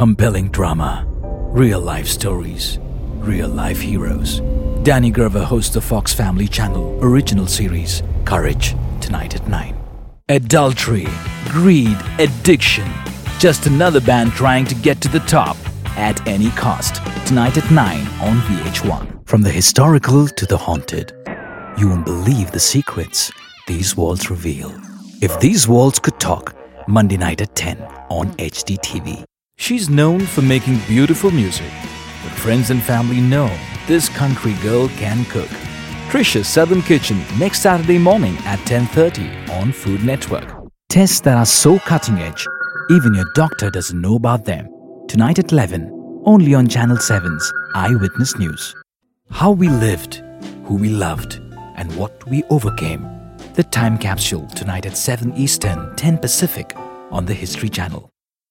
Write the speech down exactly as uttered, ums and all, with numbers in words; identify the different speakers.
Speaker 1: Compelling drama, real-life stories, real-life heroes. Danny Glover hosts the Fox Family Channel original series Courage, tonight at nine. Adultery, greed, addiction. Just another band trying to get to the top at any cost. Tonight at nine on V H one. From the historical to the haunted, you won't believe the secrets these walls reveal. If these walls could talk, Monday night at ten on H D T V. She's known for making beautiful music, but friends and family know this country girl can cook. Trisha's Southern Kitchen next Saturday morning at ten thirty on Food Network. Tests that are so cutting edge, even your doctor doesn't know about them. Tonight at eleven, only on Channel seven's Eyewitness News. How we lived, who we loved, and what we overcame. The Time Capsule tonight at seven Eastern, ten Pacific on the History Channel.